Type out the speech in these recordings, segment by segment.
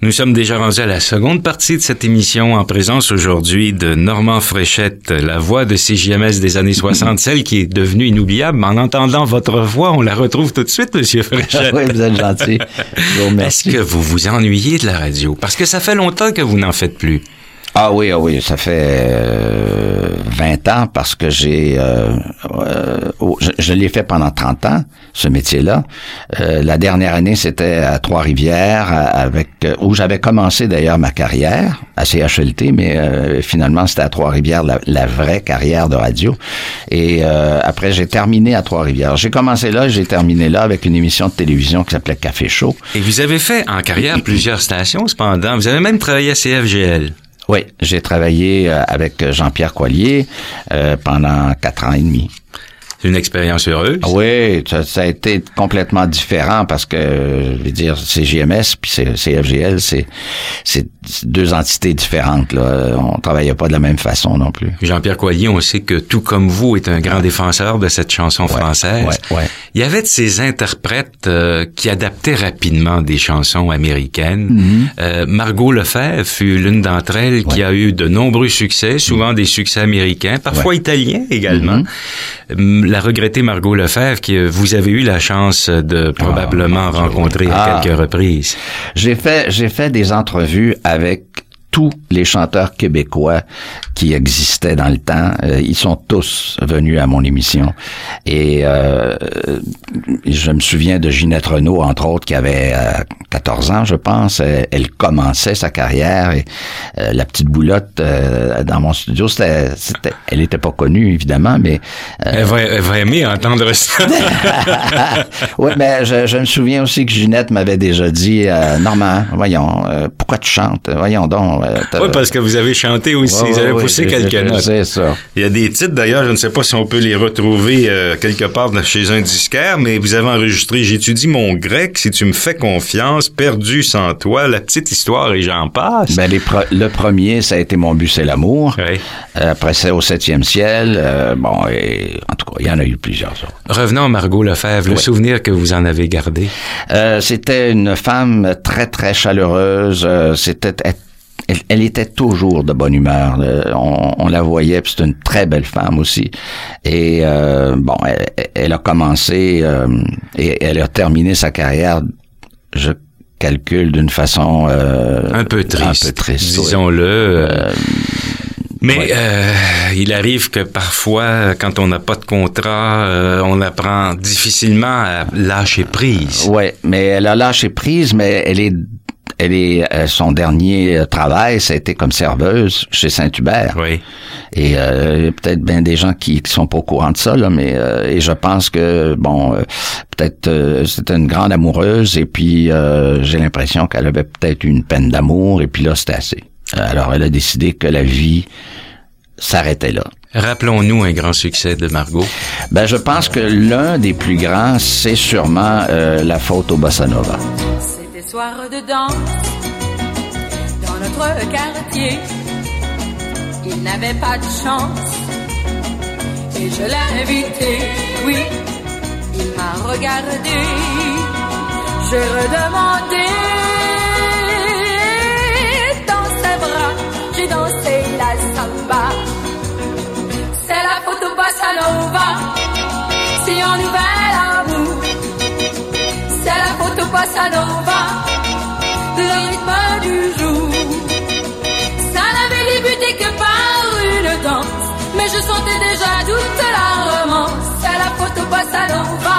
Nous sommes déjà rendus à la seconde partie de cette émission en présence aujourd'hui de Normand Fréchette, la voix de CJMS des années 60, celle qui est devenue inoubliable. Mais en entendant votre voix, on la retrouve tout de suite, Monsieur Fréchette. Oui, vous êtes gentil. Je vous remercie. Est-ce que vous vous ennuyez de la radio? Parce que ça fait longtemps que vous n'en faites plus. Ah oui, ça fait 20 ans parce que je l'ai fait pendant 30 ans, ce métier-là. La dernière année, c'était à Trois-Rivières, où j'avais commencé d'ailleurs ma carrière, à CHLT, mais finalement, c'était à Trois-Rivières, la vraie carrière de radio. Et après, j'ai terminé à Trois-Rivières. J'ai commencé là, j'ai terminé là avec une émission de télévision qui s'appelait Café Chaud. Et vous avez fait en carrière plusieurs stations, cependant. Vous avez même travaillé à CFGL. Oui, j'ai travaillé avec Jean-Pierre Coilier pendant 4 ans et demi. C'est une expérience heureuse. Oui, ça a été complètement différent parce que, je veux dire, CJMS puis CFGL, c'est deux entités différentes, là. On travaillait pas de la même façon non plus. Jean-Pierre Coilier, on sait que tout comme vous est un grand défenseur de cette chanson française. Ouais. Il y avait de ces interprètes qui adaptaient rapidement des chansons américaines. Margot Lefebvre fut l'une d'entre elles qui a eu de nombreux succès, souvent des succès américains, parfois italiens également. La regrettée Margot Lefebvre, que vous avez eu la chance de probablement rencontrer à quelques reprises. J'ai fait des entrevues avec tous les chanteurs québécois qui existaient dans le temps. Ils sont tous venus à mon émission. Et je me souviens de Ginette Renault, entre autres, qui avait 14 ans, je pense. Elle commençait sa carrière. Et la petite boulotte dans mon studio, elle était pas connue, évidemment, mais... Elle va aimer entendre ça. Oui, mais je me souviens aussi que Ginette m'avait déjà dit Normand, voyons, pourquoi tu chantes? Voyons donc. Oui, parce que vous avez chanté aussi, vous avez poussé quelques notes. C'est ça. Il y a des titres, d'ailleurs, je ne sais pas si on peut les retrouver quelque part chez un disquaire, mais vous avez enregistré « J'étudie mon grec, si tu me fais confiance, perdu sans toi, la petite histoire et j'en passe ». Ben, le premier, ça a été « Mon but, c'est l'amour oui. ». Après, c'est « Au septième ciel ». Et en tout cas, il y en a eu plusieurs autres. Revenons à Margot Lefebvre, le souvenir que vous en avez gardé. C'était une femme très, très chaleureuse. Elle était toujours de bonne humeur. On la voyait, puis c'est une très belle femme aussi. Et elle a commencé et elle a terminé sa carrière, je calcule, d'une façon un peu triste, disons-le. Mais il arrive que parfois, quand on n'a pas de contrat, on apprend difficilement à lâcher prise. Ouais, mais elle a lâché prise, mais son dernier travail, ça a été comme serveuse chez Saint-Hubert. Oui. Et peut-être bien des gens qui sont pas au courant de ça, là, mais et je pense que peut-être c'était une grande amoureuse et puis j'ai l'impression qu'elle avait peut-être une peine d'amour et puis là c'était assez. Alors elle a décidé que la vie s'arrêtait là. Rappelons-nous un grand succès de Margot. Ben je pense que l'un des plus grands, c'est sûrement La faute au bossa nova. Soir de danse dans notre quartier, il n'avait pas de chance et je l'ai invité, oui, il m'a regardé, j'ai redemandé, dans ses bras, j'ai dansé la samba, c'est la photo bossa nova, si on nouvel amour, c'est la photo bossa nova. Le rythme du jour, ça n'avait débuté que par une danse, mais je sentais déjà toute la romance. C'est la photo bossa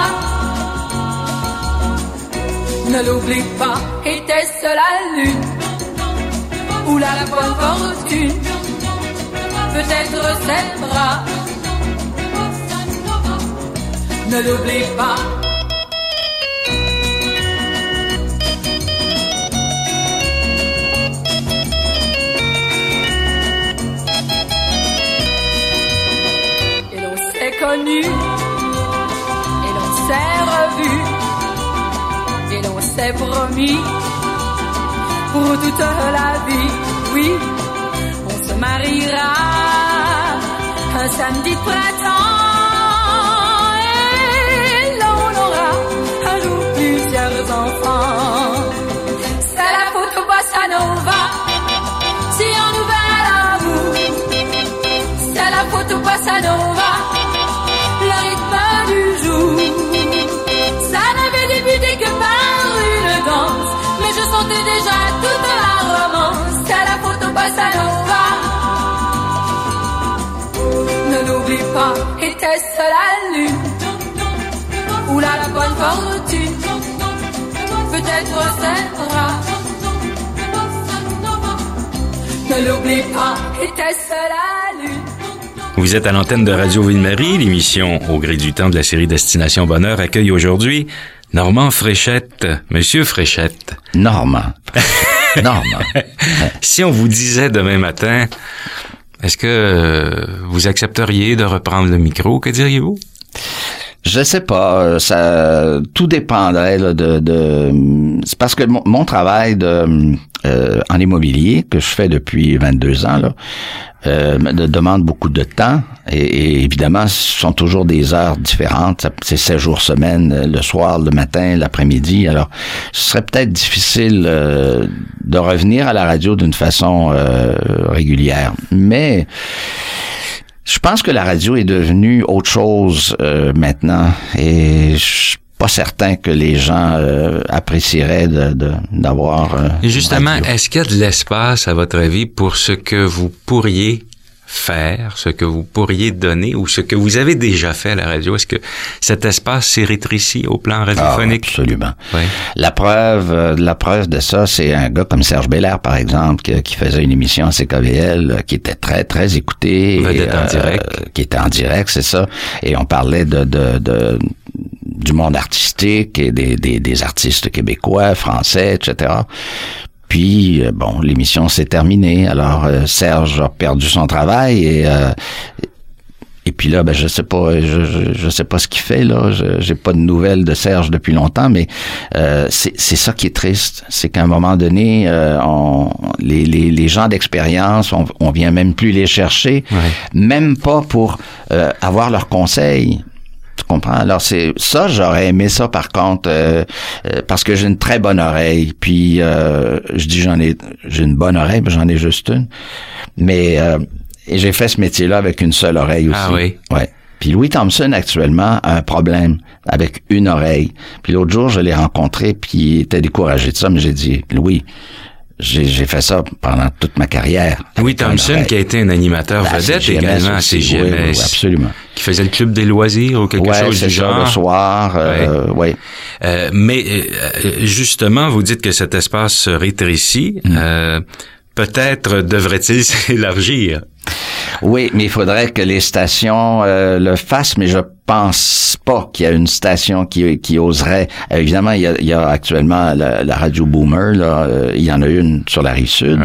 nova. Ne l'oublie pas, était-ce la lune ou la bonne fortune? Peut-être ses bras. Ne l'oublie pas. Connu, et l'on s'est revu, et l'on s'est promis pour toute la vie, oui, on se mariera un samedi de printemps, et l'on aura un jour plusieurs enfants. C'est la photo bossa bossa nova. Ne l'oublie pas, était-ce la lune ou la bonne fortune? Peut-être c'est rare. Ne l'oublie pas, était-ce la lune? Vous êtes à l'antenne de Radio Ville-Marie. L'émission Au gré du temps de la série Destination Bonheur accueille aujourd'hui Normand Fréchette. Monsieur Fréchette. Normand. Normand. Si on vous disait demain matin, est-ce que vous accepteriez de reprendre le micro? Que diriez-vous? Je sais pas, ça tout dépendrait là, c'est parce que mon travail en immobilier que je fais depuis 22 ans là demande beaucoup de temps et évidemment ce sont toujours des heures différentes, c'est 7 jours semaine, le soir, le matin, l'après-midi. Alors ce serait peut-être difficile de revenir à la radio d'une façon régulière, mais je pense que la radio est devenue autre chose maintenant et je suis pas certain que les gens apprécieraient d'avoir et justement, radio. Est-ce qu'il y a de l'espace à votre avis pour ce que vous pourriez faire, ce que vous pourriez donner ou ce que vous avez déjà fait à la radio? Est-ce que cet espace s'est rétréci au plan radiophonique? Ah, absolument. Oui. La preuve de ça, c'est un gars comme Serge Belair, par exemple, qui faisait une émission à CKVL, qui était très, très écoutée. Vedette en direct. Qui était en direct, c'est ça. Et on parlait du monde artistique et des artistes québécois, français, etc. Puis, bon, l'émission s'est terminée. Alors, Serge a perdu son travail et puis là, ben, je sais pas ce qu'il fait, là. J'ai pas de nouvelles de Serge depuis longtemps, mais, c'est ça qui est triste. C'est qu'à un moment donné, les gens d'expérience, on vient même plus les chercher. Ouais. Même pas pour, avoir leurs conseils. Tu comprends? Alors c'est ça, j'aurais aimé ça par contre parce que j'ai une très bonne oreille. Puis je dis j'ai une bonne oreille, mais j'en ai juste une. Mais et j'ai fait ce métier-là avec une seule oreille aussi. Ah oui. Ouais. Puis Louis Thompson actuellement a un problème avec une oreille. Puis l'autre jour, je l'ai rencontré puis il était découragé de ça, mais j'ai dit Louis, j'ai fait ça pendant toute ma carrière. Louis Thompson, qui a été un animateur vedette CGMS également à aussi, CGMS. oui, absolument. Qui faisait le club des loisirs ou quelque chose du genre. Ouais, c'est ça, le soir, ouais. Mais justement, vous dites que cet espace se rétrécit. Peut-être devrait-il s'élargir. Oui, mais il faudrait que les stations le fassent, mais je pense pas qu'il y a une station qui oserait. Évidemment, il y a actuellement la radio Boomer, là, il y en a une sur la Rive-Sud,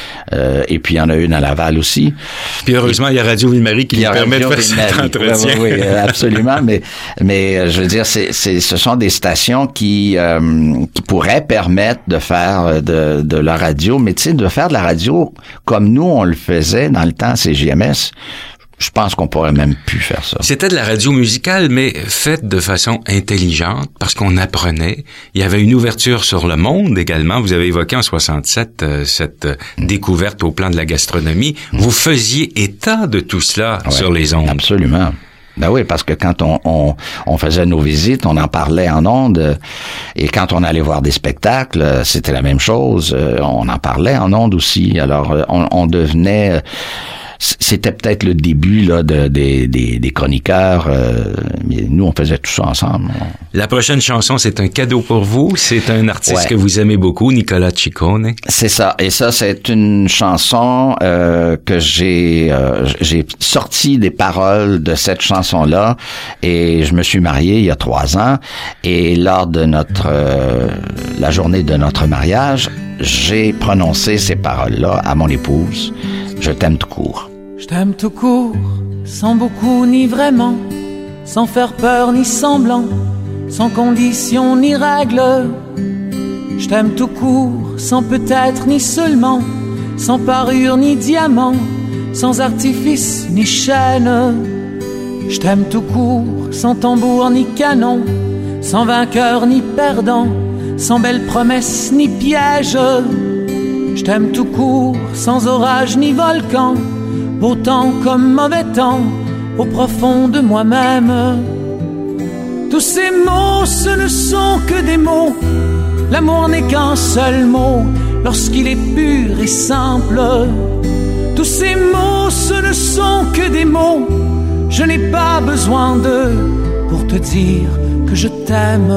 et puis il y en a une à Laval aussi. Puis heureusement, il y a Radio Ville-Marie qui nous permet de faire cet entretien. Oui, absolument, mais je veux dire, ce sont des stations qui pourraient permettre de faire de la radio, mais tu sais, de faire de la radio comme nous on le faisait dans le temps à CJMS. Je pense qu'on pourrait même plus faire ça. C'était de la radio musicale, mais faite de façon intelligente, parce qu'on apprenait. Il y avait une ouverture sur le monde également. Vous avez évoqué en 67 cette découverte au plan de la gastronomie. Vous faisiez état de tout cela sur les ondes. Absolument. Ben oui, parce que quand on faisait nos visites, on en parlait en ondes, et quand on allait voir des spectacles, c'était la même chose. On en parlait en ondes aussi. Alors, on devenait... C'était peut-être le début là des chroniqueurs, mais nous on faisait tout ça ensemble. La prochaine chanson, c'est un cadeau pour vous. C'est un artiste que vous aimez beaucoup, Nicolas Ciccone. C'est ça. Et ça, c'est une chanson que j'ai sorti des paroles de cette chanson-là. Et je me suis marié il y a 3 ans. Et lors de la journée de notre mariage, j'ai prononcé ces paroles-là à mon épouse. Je t'aime tout court. Je t'aime tout court, sans beaucoup ni vraiment, sans faire peur ni semblant, sans condition ni règle. Je t'aime tout court, sans peut-être ni seulement, sans parure ni diamant, sans artifice ni chaîne. Je t'aime tout court, sans tambour ni canon, sans vainqueur ni perdant, sans belles promesses ni pièges. Je t'aime tout court, sans orage ni volcan, beau temps comme mauvais temps, au profond de moi-même. Tous ces mots, ce ne sont que des mots. L'amour n'est qu'un seul mot. lorsqu'il est pur et simple. Tous ces mots, ce ne sont que des mots. Je n'ai pas besoin d'eux pour te dire que je t'aime.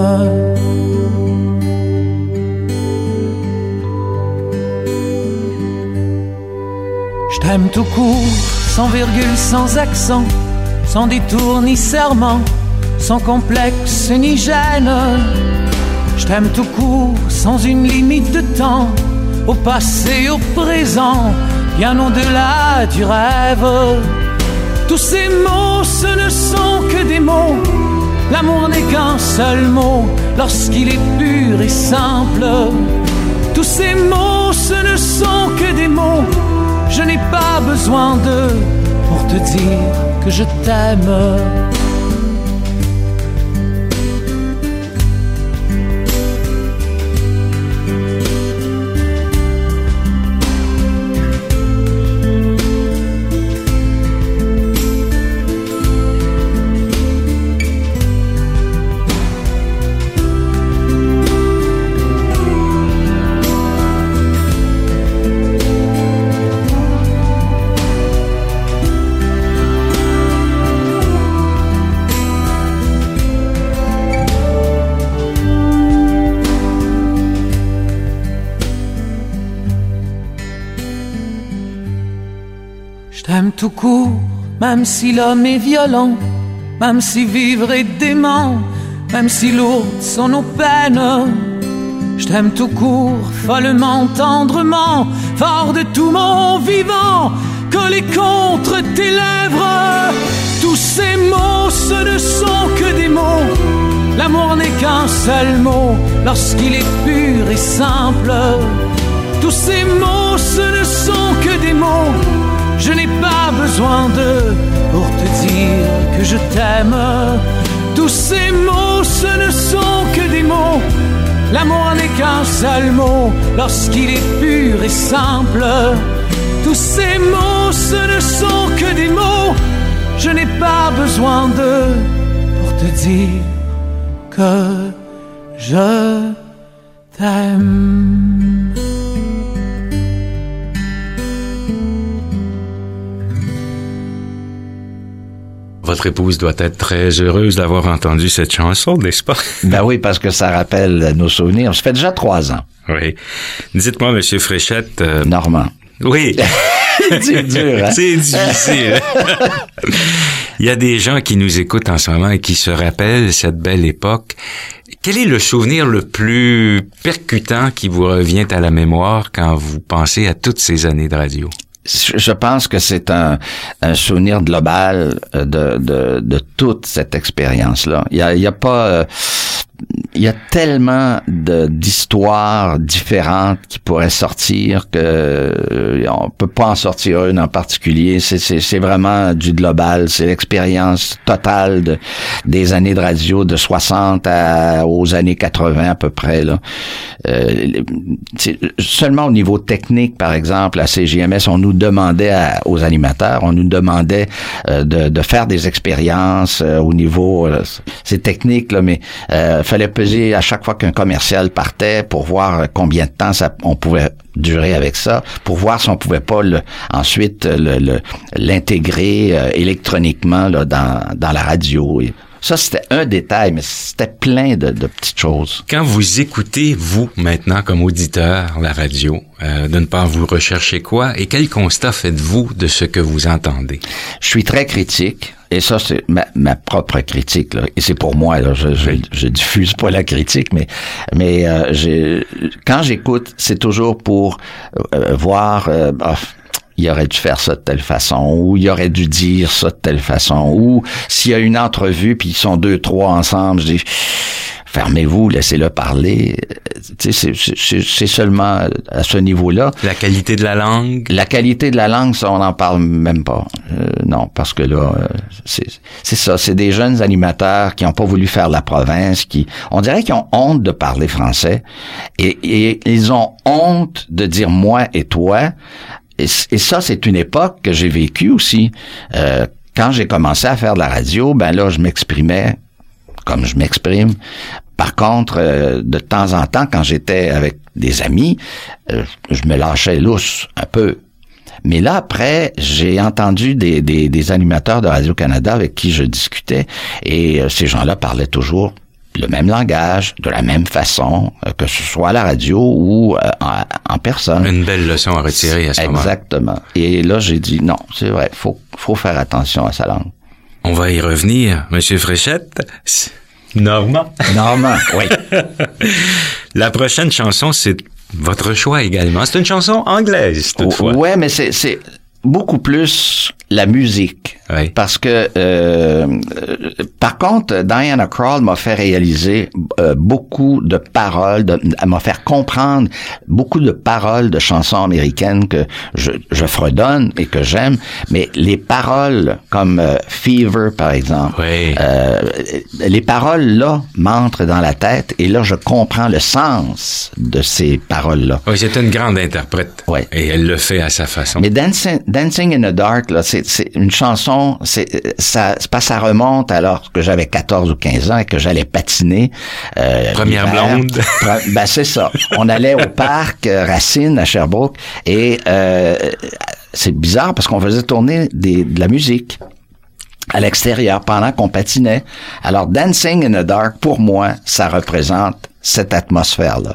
Je t'aime tout court, sans virgule, sans accent, sans détour ni serment, sans complexe ni gêne. Je t'aime tout court, sans une limite de temps, au passé, au présent, bien au-delà du rêve. Tous ces mots, ce ne sont que des mots. L'amour n'est qu'un seul mot, lorsqu'il est pur et simple. Tous ces mots, ce ne sont que des mots. Je n'ai pas besoin d'eux pour te dire que je t'aime. Je t'aime tout court, même si l'homme est violent, même si vivre est dément, même si lourdes sont nos peines. Je t'aime tout court, follement, tendrement, fort de tout mon vivant, collé contre tes lèvres. Tous ces mots, ce ne sont que des mots. L'amour n'est qu'un seul mot, lorsqu'il est pur et simple. Tous ces mots, ce ne sont que des mots. Je n'ai pas besoin d'eux pour te dire que je t'aime. Tous ces mots, ce ne sont que des mots. L'amour n'est qu'un seul mot, lorsqu'il est pur et simple. Tous ces mots, ce ne sont que des mots. Je n'ai pas besoin d'eux pour te dire que je t'aime. Votre épouse doit être très heureuse d'avoir entendu cette chanson, n'est-ce pas? Ben oui, parce que ça rappelle nos souvenirs. Ça fait déjà 3 ans. Oui. Dites-moi, Monsieur Fréchette... Normand. Oui. C'est dur, hein? C'est difficile. Il y a des gens qui nous écoutent en ce moment et qui se rappellent cette belle époque. Quel est le souvenir le plus percutant qui vous revient à la mémoire quand vous pensez à toutes ces années de radio? Je pense que c'est un souvenir global de toute cette expérience-là. Il y a pas... il y a tellement d'histoires différentes qui pourraient sortir que on peut pas en sortir une en particulier. C'est vraiment du global. C'est l'expérience totale des années de radio de 60 aux années 80 à peu près, là. Seulement au niveau technique, par exemple, à CJMS, on nous demandait aux animateurs, on nous demandait de faire des expériences au niveau... c'est technique, là, mais fallait peser à chaque fois qu'un commercial partait pour voir combien de temps on pouvait durer avec ça, pour voir si on pouvait pas ensuite l'intégrer électroniquement là, dans la radio. Et ça, c'était un détail, mais c'était plein de petites choses. Quand vous écoutez, vous, maintenant, comme auditeur, la radio, d'une part, vous recherchez quoi et quel constat faites-vous de ce que vous entendez? Je suis très critique. Et ça, c'est ma propre critique, là. Et c'est pour moi, là. Je diffuse pas la critique, mais quand j'écoute, c'est toujours pour voir, il aurait dû faire ça de telle façon, ou il aurait dû dire ça de telle façon, ou s'il y a une entrevue puis ils sont 2-3 ensemble, je dis, fermez-vous, laissez-le parler. Tu sais, c'est seulement à ce niveau-là. La qualité de la langue? La qualité de la langue, ça, on n'en parle même pas. Non, parce que là, c'est ça. C'est des jeunes animateurs qui n'ont pas voulu faire la province, on dirait qu'ils ont honte de parler français. Et ils ont honte de dire moi et toi. Et ça, c'est une époque que j'ai vécue aussi. Quand j'ai commencé à faire de la radio, ben là, je m'exprimais comme je m'exprime. Par contre, de temps en temps, quand j'étais avec des amis, je me lâchais lousse un peu. Mais là, après, j'ai entendu des animateurs de Radio-Canada avec qui je discutais, et ces gens-là parlaient toujours le même langage, de la même façon, que ce soit à la radio ou en personne. Une belle leçon à retirer à ce moment. Exactement. Et là, j'ai dit, non, c'est vrai, faut faire attention à sa langue. On va y revenir, Monsieur Fréchette. Normand, oui. La prochaine chanson, c'est votre choix également. C'est une chanson anglaise, toutefois. Ouais, mais c'est beaucoup plus la musique. Oui. Parce que, par contre, Diana Krall m'a fait réaliser beaucoup de paroles, elle m'a fait comprendre beaucoup de paroles de chansons américaines que je fredonne et que j'aime, mais les paroles comme Fever, par exemple, oui. Les paroles là m'entrent dans la tête et là je comprends le sens de ces paroles-là. Oui, c'est une grande interprète. Oui. Et elle le fait à sa façon. Mais Dancing in the Dark, là, c'est une chanson, ça remonte alors que j'avais 14 ou 15 ans et que j'allais patiner. Première l'hiver. blonde. Ben, c'est ça. On allait au parc Racine à Sherbrooke et c'est bizarre parce qu'on faisait tourner de la musique à l'extérieur pendant qu'on patinait. Alors, Dancing in the Dark, pour moi, ça représente cette atmosphère-là.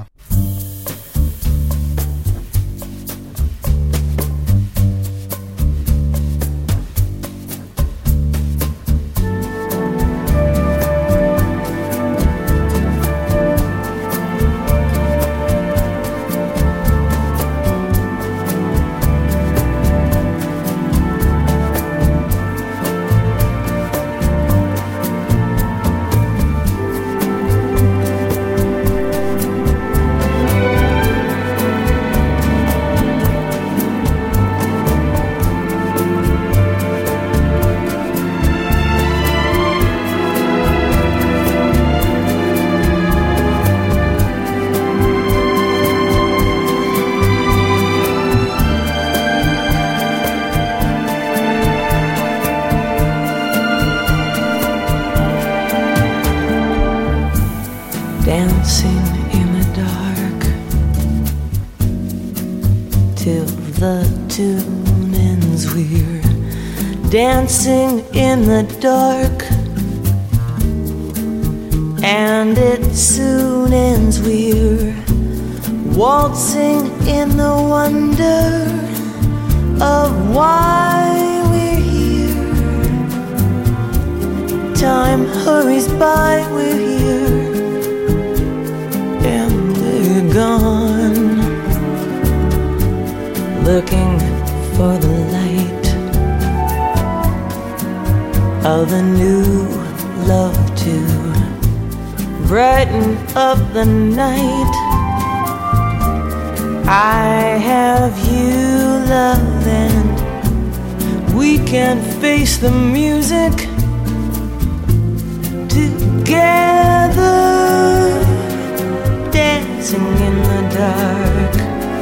Dancing in the dark till the tune ends. We're dancing in the dark and it soon ends. We're waltzing in the wonder of why we're here. Time hurries by, we're here and we're gone, looking for the light of a new love to brighten up the night. I have you, love, and we can face the music together, dancing in the dark.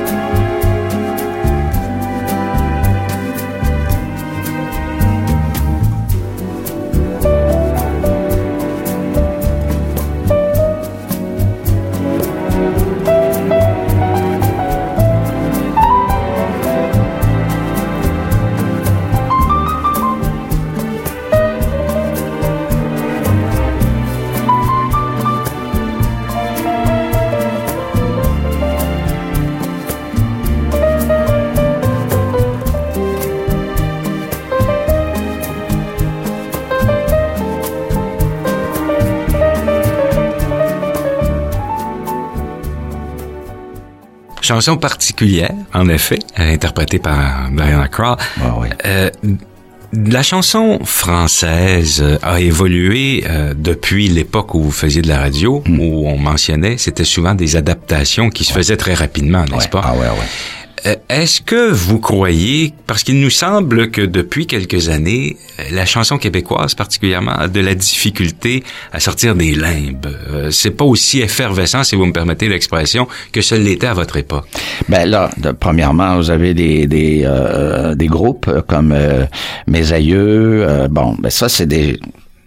Chanson particulière, en effet, interprétée par Diana Krall. Ah oui. La chanson française a évolué depuis l'époque où vous faisiez de la radio, où on mentionnait, c'était souvent des adaptations qui se faisaient très rapidement, n'est-ce pas? Ah ouais. Est-ce que vous croyez, parce qu'il nous semble que depuis quelques années, la chanson québécoise particulièrement a de la difficulté à sortir des limbes. C'est pas aussi effervescent, si vous me permettez l'expression, que ce l'était à votre époque. Ben là, premièrement, vous avez des groupes comme Mes Aïeux. Bon, ben ça c'est des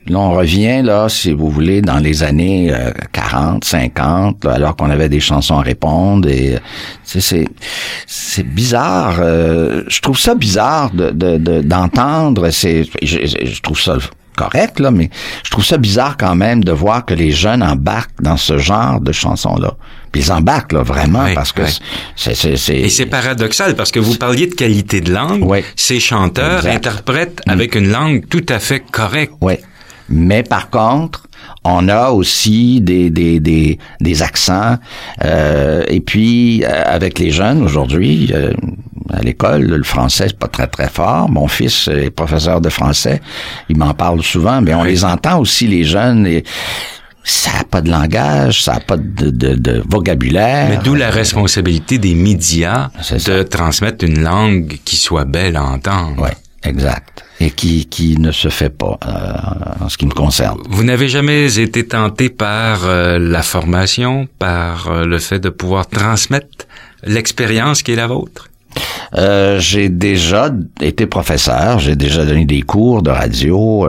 Là, on revient, là, si vous voulez, dans les années 40, 50, là, alors qu'on avait des chansons à répondre. Et c'est bizarre. Je trouve ça bizarre d'entendre. Je trouve ça correct, là, mais je trouve ça bizarre quand même de voir que les jeunes embarquent dans ce genre de chansons-là. Puis ils embarquent, là, vraiment, oui, parce que Et c'est paradoxal, parce que vous parliez de qualité de langue. Oui. Ces chanteurs interprètent avec une langue tout à fait correcte. Oui. Mais par contre, on a aussi des accents. Et puis, avec les jeunes aujourd'hui, à l'école, le français, c'est pas très, très fort. Mon fils est professeur de français. Il m'en parle souvent, mais on les entend aussi, les jeunes. Et ça n'a pas de langage, ça n'a pas de vocabulaire. Mais d'où la responsabilité des médias de transmettre une langue qui soit belle à entendre. Oui, exact. Et qui ne se fait pas, en ce qui me concerne. Vous n'avez jamais été tenté par la formation, par le fait de pouvoir transmettre l'expérience qui est la vôtre? J'ai déjà été professeur, j'ai déjà donné des cours de radio,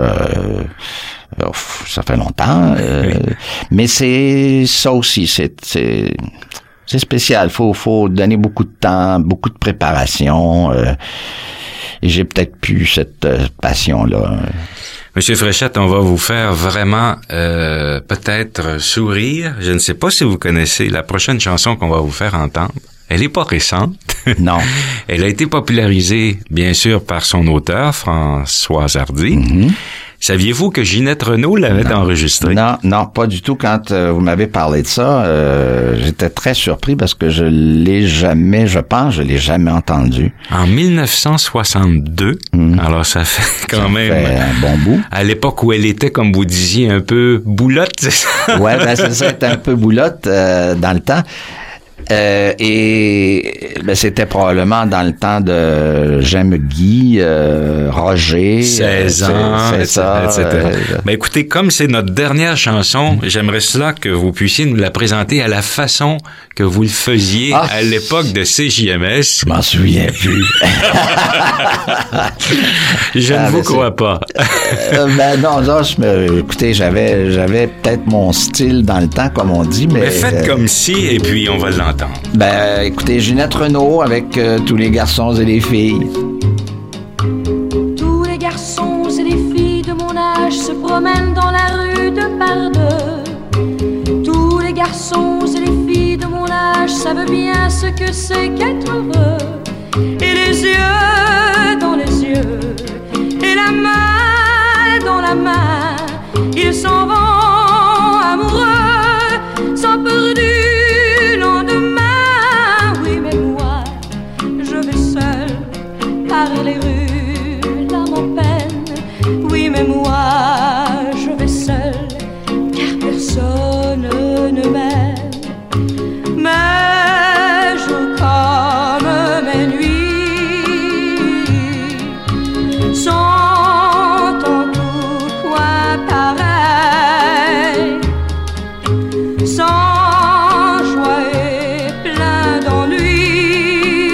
ça fait longtemps, mais c'est ça aussi, c'est spécial, faut donner beaucoup de temps, beaucoup de préparation, et j'ai peut-être plus cette passion-là. Monsieur Fréchette, on va vous faire vraiment peut-être sourire. Je ne sais pas si vous connaissez la prochaine chanson qu'on va vous faire entendre. Elle est pas récente. Non. Elle a été popularisée, bien sûr, par son auteur, François Hardy. Mm-hmm. Saviez-vous que Ginette Renault l'avait enregistrée? Non, pas du tout. Quand vous m'avez parlé de ça, j'étais très surpris parce que je l'ai jamais entendu. En 1962. Alors, ça fait quand même... Ça fait un bon bout. À l'époque où elle était, comme vous disiez, un peu boulotte, c'est ça? Ouais, c'est ça, elle était un peu boulotte dans le temps. C'était probablement dans le temps de J'aime Guy, Roger. 16 ans, etc. Ben écoutez, comme c'est notre dernière chanson, j'aimerais cela que vous puissiez nous la présenter à la façon que vous le faisiez à l'époque de CJMS. Je m'en souviens plus. Je ne vous crois pas. Écoutez, j'avais peut-être mon style dans le temps, comme on dit, mais faites comme si, et puis on va l'entendre. Écoutez, Ginette Renault avec tous les garçons et les filles. Tous les garçons et les filles de mon âge se promènent dans la rue de par deux. Tous les garçons et les filles de mon âge savent bien ce que c'est qu'être heureux. Et les yeux dans les yeux, et la main dans la main, ils s'en vont amoureux, sans peur du lendemain. Oui, mais moi, je vais seul par les rues, l'âme en peine. Oui, mais moi, je vais seul, car personne ne m'aime. Mes jours comme mes nuits sont en tout point pareils, sans joie et plein d'ennui.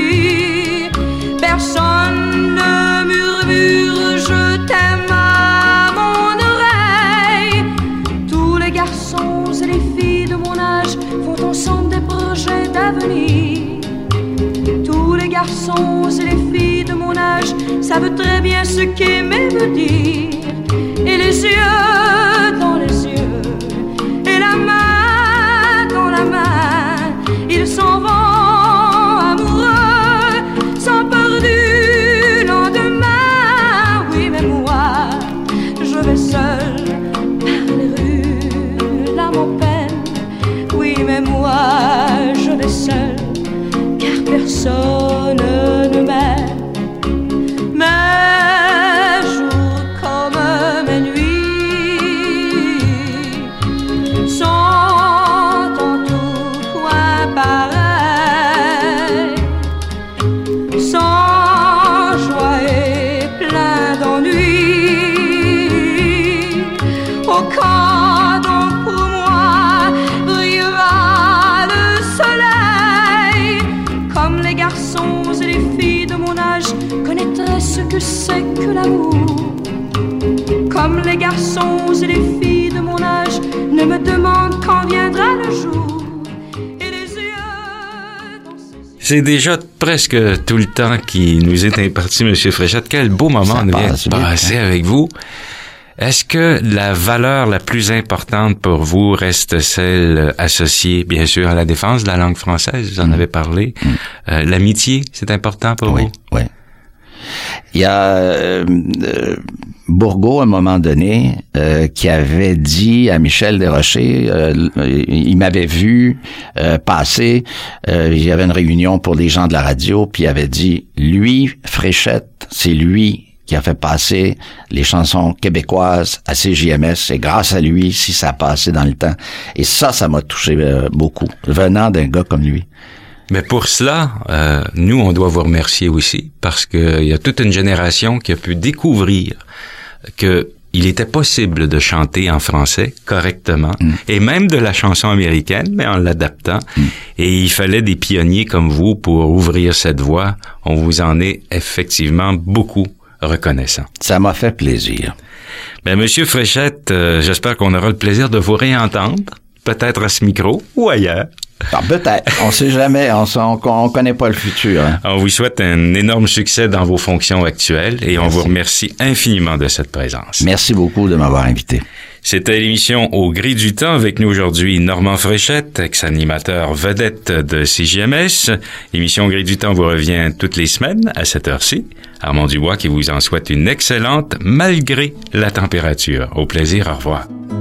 Personne ne murmure je t'aime à mon oreille. Tous les garçons et les filles de mon âge font ensemble des projets d'avenir. Tous les garçons et les filles de mon âge savent très bien ce qu'aimer veut dire. Et les yeux dans les yeux, et la main dans la main, ils s'en vont amoureux, sans peur du lendemain. Oui, mais moi, je vais seul par les rues, l'âme en peine. Oui, mais moi, je vais seul, car personne ne m'aime. Mes jours comme mes nuits garçons et les filles de mon âge ne me demandent quand viendra le jour. Et les yeux dans ses yeux. C'est déjà presque tout le temps qui nous est imparti, M. Fréchette. Quel beau moment nous vient de passer avec vous. Est-ce que la valeur la plus importante pour vous reste celle associée, bien sûr, à la défense de la langue française? Vous en avez parlé. L'amitié, c'est important pour vous? Oui. Il y a Bourgault, à un moment donné, qui avait dit à Michel Desrochers, il m'avait vu passer, il y avait une réunion pour les gens de la radio, puis il avait dit, lui, Fréchette, c'est lui qui a fait passer les chansons québécoises à CJMS. C'est grâce à lui si ça a passé dans le temps. Et ça m'a touché beaucoup, venant d'un gars comme lui. Mais pour cela, nous, on doit vous remercier aussi, parce que il y a toute une génération qui a pu découvrir que il était possible de chanter en français correctement, et même de la chanson américaine, mais en l'adaptant. Et il fallait des pionniers comme vous pour ouvrir cette voie. On vous en est effectivement beaucoup reconnaissant. Ça m'a fait plaisir. Ben, Monsieur Fréchette, j'espère qu'on aura le plaisir de vous réentendre, peut-être à ce micro ou ailleurs. Ah, peut-être. On sait jamais. On connaît pas le futur. Hein. On vous souhaite un énorme succès dans vos fonctions actuelles et on vous remercie infiniment de cette présence. Merci beaucoup de m'avoir invité. C'était l'émission Au gré du temps avec nous aujourd'hui Normand Fréchette, ex-animateur vedette de CJMS. L'émission Au gré du temps vous revient toutes les semaines à cette heure-ci. Armand Dubois qui vous en souhaite une excellente malgré la température. Au plaisir, au revoir.